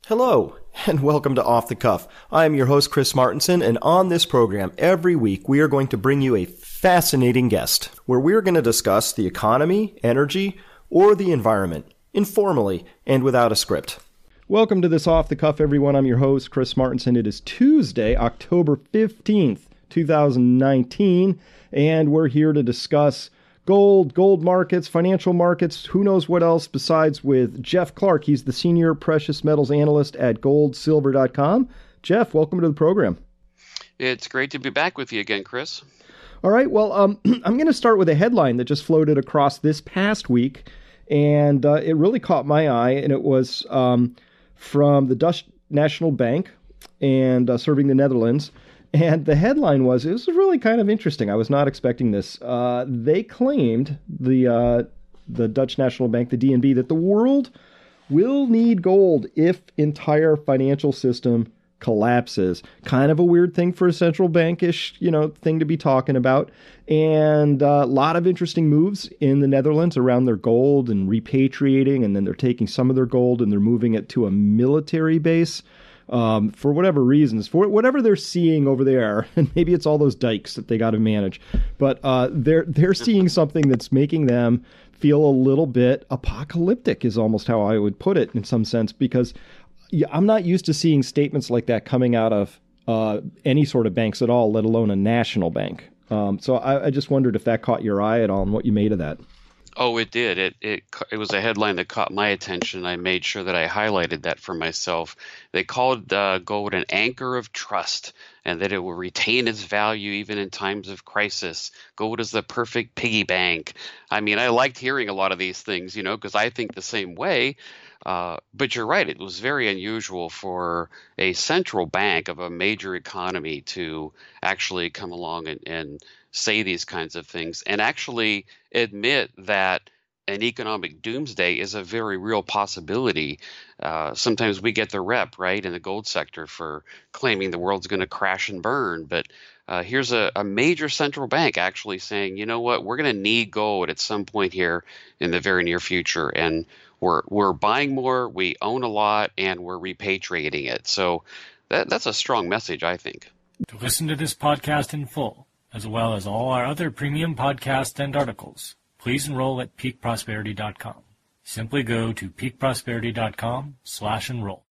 Hello, and welcome to Off the Cuff. I am your host, Chris Martenson, and on this program, every week, we are going to bring you a fascinating guest, where we are going to discuss the economy, energy, or the environment, informally and without a script. Welcome to this Off the Cuff, everyone. I'm your host, Chris Martenson. It is Tuesday, October 15th, 2019, and we're here to discuss gold markets, financial markets, who knows what else, besides with Jeff Clark. He's the senior precious metals analyst at goldsilver.com. Jeff, welcome to the program. It's great to be back with you again, Chris. All right. Well, I'm going to start with a headline that just floated across this past week, and it really caught my eye, and it was from the Dutch National Bank and serving the Netherlands. And the headline was, it was really kind of interesting. I was not expecting this. They claimed, the Dutch National Bank, the DNB, that the world will need gold if entire financial system collapses. Kind of a weird thing for a central bankish, thing to be talking about. And a lot of interesting moves in the Netherlands around their gold and repatriating. And then they're taking some of their gold and they're moving it to a military base. For whatever reasons, for whatever they're seeing over there, and maybe it's all those dikes that they got to manage, but they're seeing something that's making them feel a little bit apocalyptic, is almost how I would put it in some sense, because I'm not used to seeing statements like that coming out of any sort of banks at all, let alone a national bank. So I just wondered if that caught your eye at all and what you made of that. Oh, it did. It was a headline that caught my attention. I made sure that I highlighted that for myself. They called gold an anchor of trust, and that it will retain its value even in times of crisis. Gold is the perfect piggy bank. I mean, I liked hearing a lot of these things, because I think the same way. But you're right. It was very unusual for a central bank of a major economy to actually come along and say these kinds of things and actually admit that an economic doomsday is a very real possibility. Sometimes we get the rep, right, in the gold sector for claiming the world's going to crash and burn. But here's a major central bank actually saying, you know what, we're going to need gold at some point here in the very near future. And we're buying more, we own a lot, and we're repatriating it. So that's a strong message, I think. To listen to this podcast in full, as well as all our other premium podcasts and articles, please enroll at peakprosperity.com. Simply go to peakprosperity.com/enroll.